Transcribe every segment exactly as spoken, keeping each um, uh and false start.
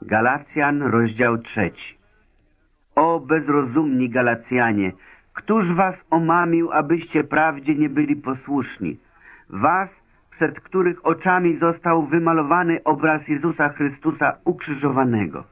Galacjan, rozdział trzeci. O bezrozumni Galacjanie, któż was omamił, abyście prawdzie nie byli posłuszni? Was, przed których oczami został wymalowany obraz Jezusa Chrystusa ukrzyżowanego.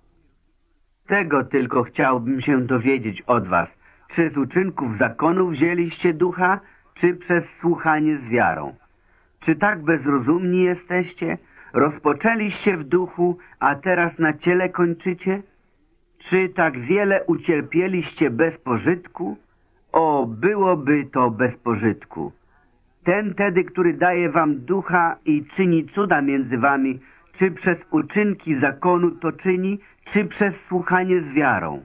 Tego tylko chciałbym się dowiedzieć od was. Czy z uczynków zakonu wzięliście ducha, czy przez słuchanie z wiarą? Czy tak bezrozumni jesteście? Rozpoczęliście w duchu, a teraz na ciele kończycie? Czy tak wiele ucierpieliście bez pożytku? O, byłoby to bez pożytku. Ten tedy, który daje wam ducha i czyni cuda między wami, czy przez uczynki zakonu to czyni, czy przez słuchanie z wiarą?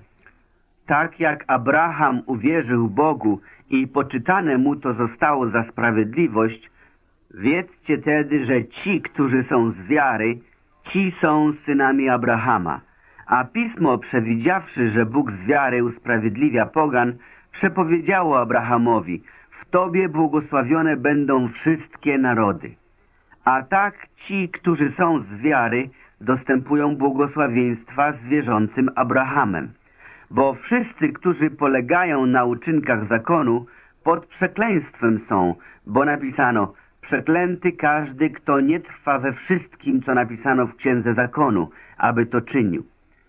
Tak jak Abraham uwierzył Bogu i poczytane mu to zostało za sprawiedliwość, wiedzcie tedy, że ci, którzy są z wiary, ci są synami Abrahama. A Pismo, przewidziawszy, że Bóg z wiary usprawiedliwia pogan, przepowiedziało Abrahamowi: w Tobie błogosławione będą wszystkie narody. A tak ci, którzy są z wiary, dostępują błogosławieństwa z wierzącym Abrahamem. Bo wszyscy, którzy polegają na uczynkach zakonu, pod przekleństwem są, bo napisano: przeklęty każdy, kto nie trwa we wszystkim, co napisano w Księdze Zakonu, aby to czynił.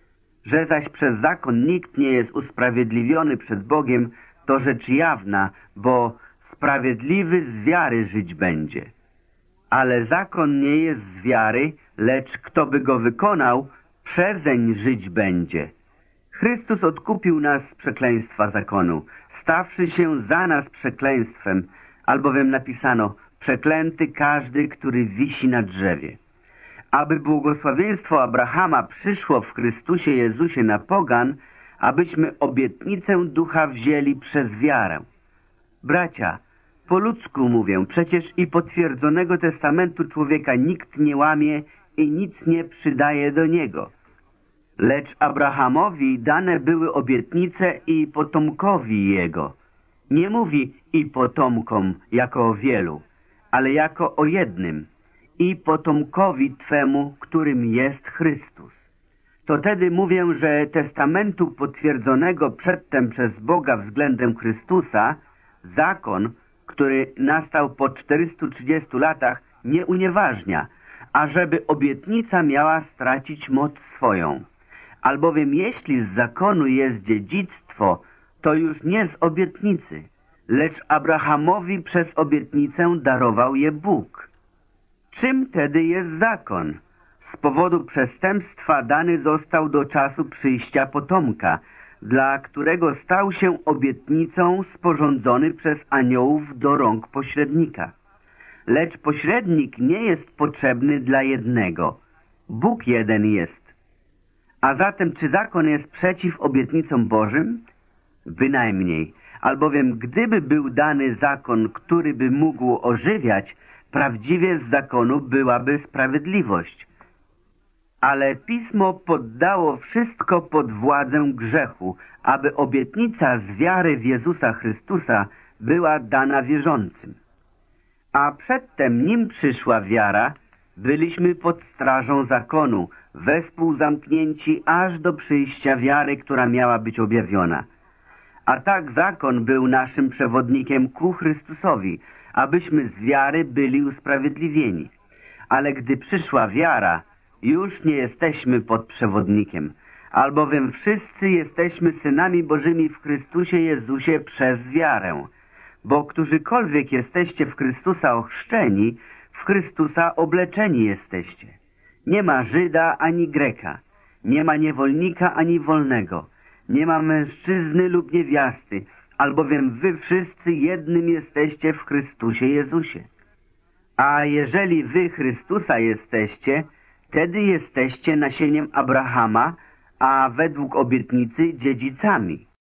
Że zaś przez zakon nikt nie jest usprawiedliwiony przed Bogiem, to rzecz jawna, bo sprawiedliwy z wiary żyć będzie. Ale zakon nie jest z wiary, lecz kto by go wykonał, przezeń żyć będzie. Chrystus odkupił nas z przekleństwa zakonu, stawszy się za nas przekleństwem, albowiem napisano: przeklęty każdy, który wisi na drzewie. Aby błogosławieństwo Abrahama przyszło w Chrystusie Jezusie na pogan, abyśmy obietnicę ducha wzięli przez wiarę. Bracia, po ludzku mówię, przecież i potwierdzonego testamentu człowieka nikt nie łamie i nic nie przydaje do niego. Lecz Abrahamowi dane były obietnice i potomkowi jego. Nie mówi i potomkom jako o wielu, ale jako o jednym, i potomkowi Twemu, którym jest Chrystus. To tedy mówię, że testamentu potwierdzonego przedtem przez Boga względem Chrystusa, zakon, który nastał po czterystu trzydziestu latach, nie unieważnia, ażeby obietnica miała stracić moc swoją. Albowiem jeśli z zakonu jest dziedzictwo, to już nie z obietnicy, lecz Abrahamowi przez obietnicę darował je Bóg. Czym tedy jest zakon? Z powodu przestępstwa dany został do czasu przyjścia potomka, dla którego stał się obietnicą sporządzony przez aniołów do rąk pośrednika. Lecz pośrednik nie jest potrzebny dla jednego. Bóg jeden jest. A zatem czy zakon jest przeciw obietnicom Bożym? Bynajmniej, albowiem gdyby był dany zakon, który by mógł ożywiać, prawdziwie z zakonu byłaby sprawiedliwość. Ale Pismo poddało wszystko pod władzę grzechu, aby obietnica z wiary w Jezusa Chrystusa była dana wierzącym. A przedtem, nim przyszła wiara, byliśmy pod strażą zakonu, wespół zamknięci aż do przyjścia wiary, która miała być objawiona. A tak zakon był naszym przewodnikiem ku Chrystusowi, abyśmy z wiary byli usprawiedliwieni. Ale gdy przyszła wiara, już nie jesteśmy pod przewodnikiem, albowiem wszyscy jesteśmy synami Bożymi w Chrystusie Jezusie przez wiarę. Bo którzykolwiek jesteście w Chrystusa ochrzczeni, w Chrystusa obleczeni jesteście. Nie ma Żyda ani Greka, nie ma niewolnika ani wolnego, nie ma mężczyzny lub niewiasty, albowiem wy wszyscy jednym jesteście w Chrystusie Jezusie. A jeżeli wy Chrystusa jesteście, wtedy jesteście nasieniem Abrahama, a według obietnicy dziedzicami.